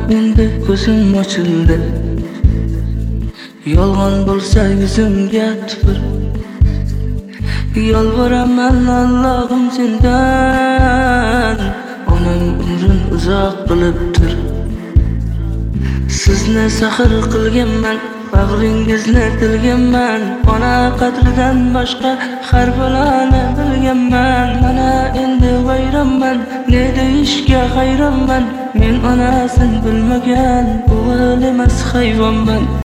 endi ko'zim ochildi. Yolg'on bo'lsa yuzimga tupur. Yolvoraman Allohim sendan, onam umrin uzoq qilib tur. Sizni saxir qilganman, bag'ringizni tilganman. Ona qadridan boshqa har baloni bilganman. Mana endi vayronman, ne deyishga hayronman. Men onasin bilmagan o'g'il emas hayvonman.